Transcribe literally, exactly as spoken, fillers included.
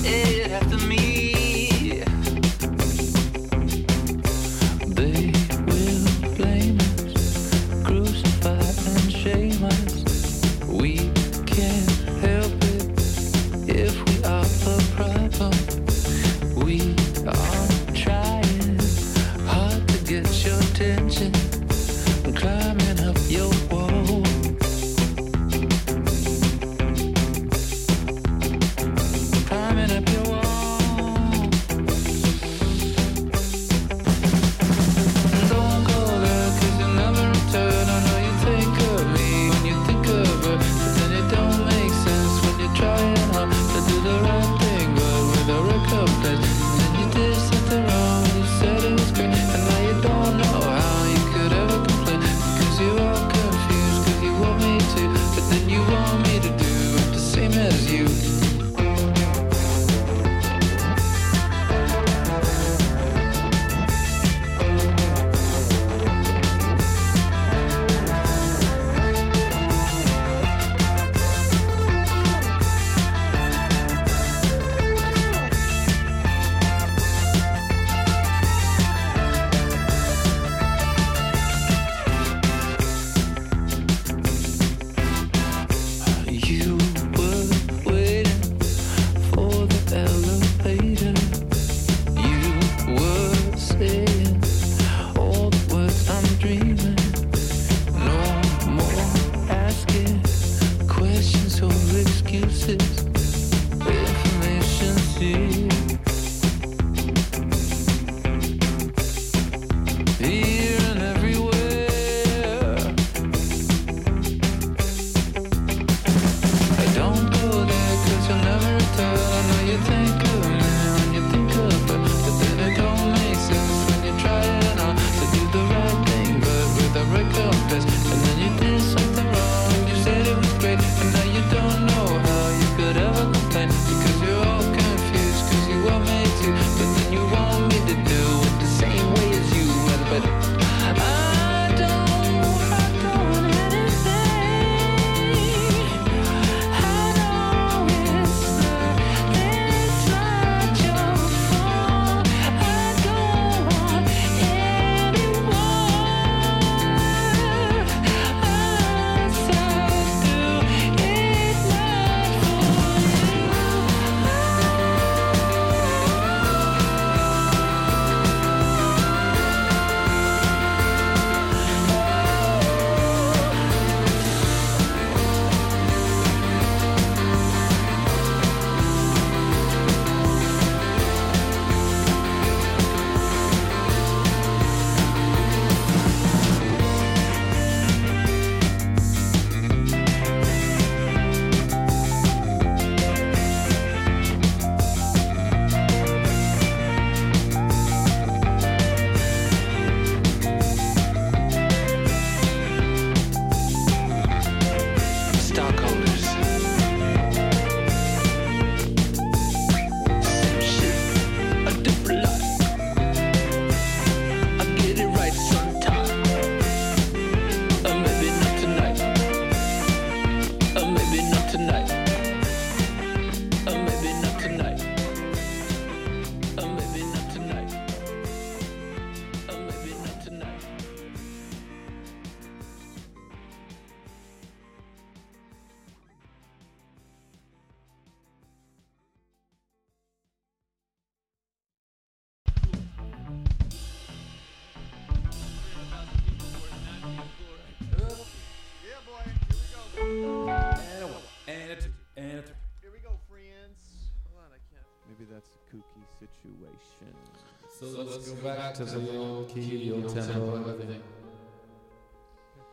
it after me. They will blame us, crucify and shame us. We can't help it if we are the problem. We are trying hard to get your attention, climbing up your wall. Climbing up your wall. Don't go there, cause you'll never return. I know you think of me when you think of her, but then it don't make sense when you're trying hard to do the right thing, but with a recompense. And then you did something wrong, you said it was great, and now you don't know how you could ever complain, because you're all confused, cause you want me to, but then you want me to do it the same as you. You were waiting for the elevator. You were saying all the words I'm dreaming. No more asking questions or excuses. Information's here. Here and everywhere. Don't go there, cause you'll never return. I know you think of me when you think of her, but then it don't make sense when you're trying hard to do the right thing, but with a recompense. And then you did something wrong, you said it was great, and now you don't know how you could ever complain, because you're all confused, cause you want me to, but then you want me to do it the same way as you. But I don't, I don't anything. I know it's not, it's not your fault. I don't want anyone. I said do it not for you. Stockholders. Same shit, a different life. I get it right sometime. Or maybe not tonight. Or maybe not tonight. Or maybe not tonight. Or maybe not tonight. Or maybe not tonight. Yeah, boy. Here we go. And a one, and a two, and a three. Here we go, friends. Hold on, I can't. Maybe that's a kooky situation. So let's go back to the old key, old tempo, everything.